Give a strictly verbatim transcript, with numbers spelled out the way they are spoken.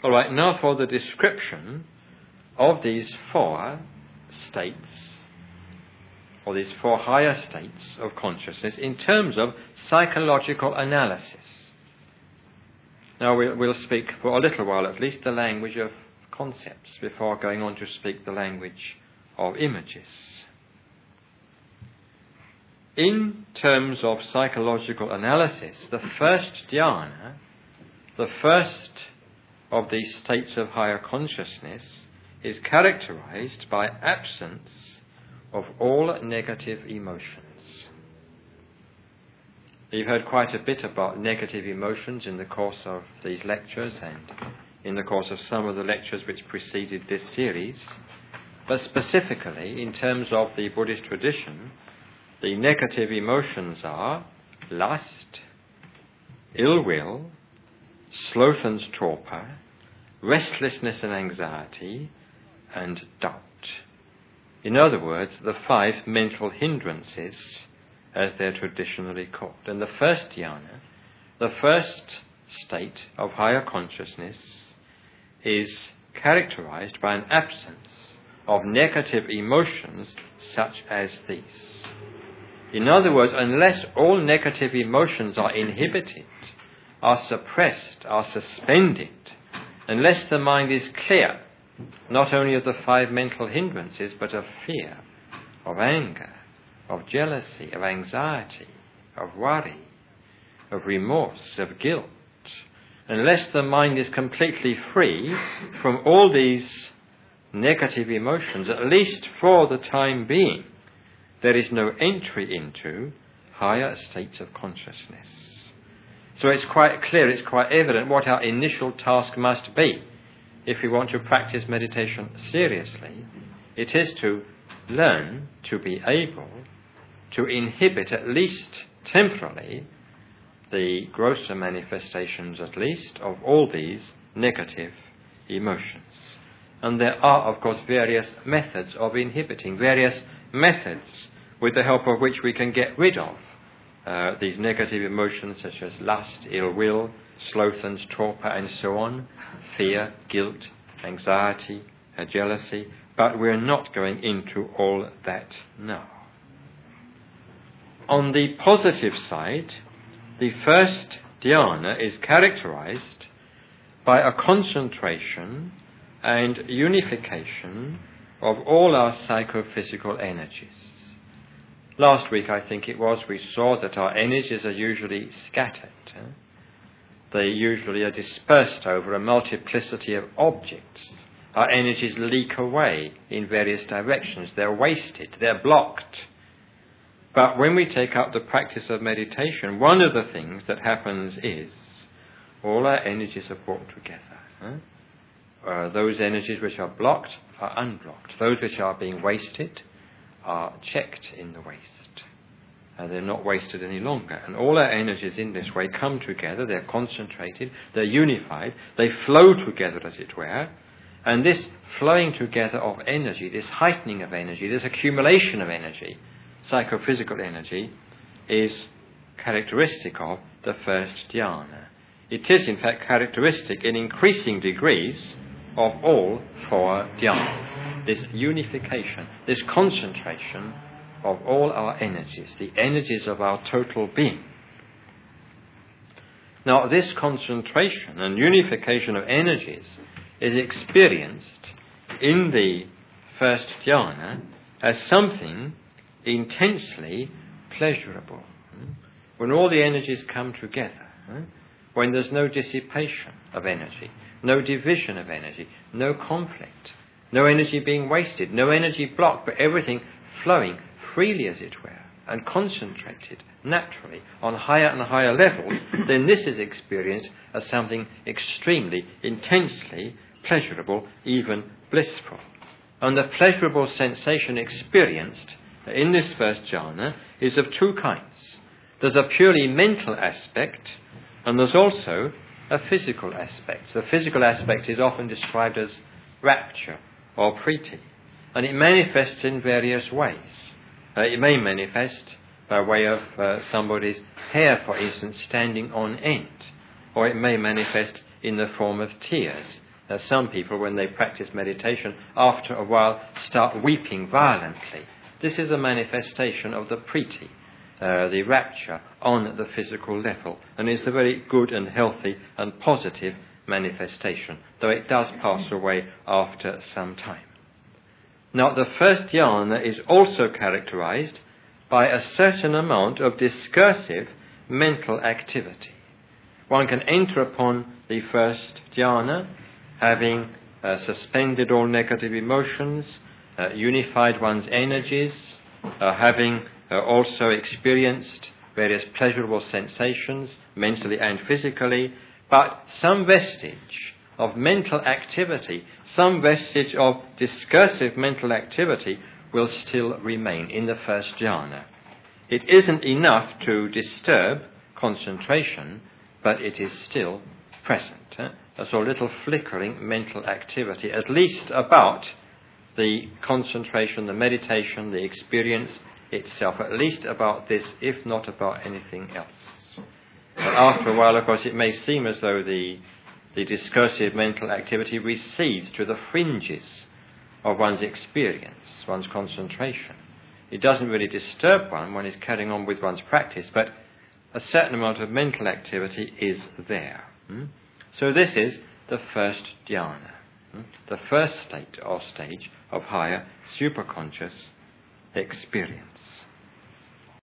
All right, now for the description of these four states, or these four higher states of consciousness in terms of psychological analysis. Now we'll, we'll speak for a little while at least the language of concepts before going on to speak the language of images. In terms of psychological analysis, the first dhyana, the first of these states of higher consciousness, is characterized by absence of all negative emotions. You've heard quite a bit about negative emotions in the course of these lectures and in the course of some of the lectures which preceded this series, but specifically in terms of the Buddhist tradition, the negative emotions are lust, ill will, sloth and torpor, restlessness and anxiety, and doubt. In other words, the five mental hindrances, as they're traditionally called. And the first dhyana, the first state of higher consciousness, is characterized by an absence of negative emotions such as these. In other words, unless all negative emotions are inhibited, are suppressed, are suspended, unless the mind is clear, not only of the five mental hindrances, but of fear, of anger, of jealousy, of anxiety, of worry, of remorse, of guilt, unless the mind is completely free from all these negative emotions, at least for the time being, there is no entry into higher states of consciousness. So it's quite clear, it's quite evident what our initial task must be if we want to practice meditation seriously. It is to learn to be able to inhibit, at least temporarily, the grosser manifestations, at least, of all these negative emotions. And there are, of course, various methods of inhibiting, various methods with the help of which we can get rid of uh, these negative emotions such as lust, ill will, sloth and torpor, and so on, fear, guilt, anxiety, uh, jealousy. But we're not going into all that now. On the positive side, the first dhyana is characterized by a concentration and unification of all our psychophysical energies. Last week, I think it was, we saw that our energies are usually scattered. Eh? They usually are dispersed over a multiplicity of objects. Our energies leak away in various directions. They're wasted. They're blocked. But when we take up the practice of meditation, one of the things that happens is all our energies are brought together. Eh? Uh, those energies which are blocked are unblocked. Those which are being wasted are checked in the waste. Uh, they're not wasted any longer. And all our energies in this way come together. They're concentrated. They're unified. They flow together, as it were. And this flowing together of energy, this heightening of energy, this accumulation of energy, psychophysical energy, is characteristic of the first dhyana. It is, in fact, characteristic in increasing degrees of all four dhyanas. This unification, this concentration of all our energies, the energies of our total being. Now, this concentration and unification of energies is experienced in the first dhyana as something intensely pleasurable. When all the energies come together, when there's no dissipation of energy, no division of energy, no conflict, no energy being wasted, no energy blocked, but everything flowing freely, as it were, and concentrated naturally on higher and higher levels, then this is experienced as something extremely, intensely pleasurable, even blissful. And the pleasurable sensation experienced in this first jhana is of two kinds. There's a purely mental aspect, and there's also a physical aspect. The physical aspect is often described as rapture or priti, and it manifests in various ways. Uh, it may manifest by way of uh, somebody's hair, for instance, standing on end, or it may manifest in the form of tears Uh, some people, when they practice meditation, after a while start weeping violently. This is a manifestation of the priti, uh, the rapture on the physical level, and is a very good and healthy and positive manifestation, though it does pass away after some time. Now, the first dhyana is also characterized by a certain amount of discursive mental activity. One can enter upon the first dhyana having uh, suspended all negative emotions, uh, unified one's energies, uh, having uh, also experienced various pleasurable sensations, mentally and physically, but some vestige of mental activity, some vestige of discursive mental activity will still remain in the first jhana. It isn't enough to disturb concentration, but it is still present. Eh? There's a little flickering mental activity, at least about the concentration, the meditation, the experience itself, at least about this, if not about anything else. But after a while, of course, it may seem as though the, the discursive mental activity recedes to the fringes of one's experience, one's concentration. It doesn't really disturb one, one is carrying on with one's practice, but a certain amount of mental activity is there. Hmm? So this is the first dhyana, hmm? the first state or stage of higher superconscious experience.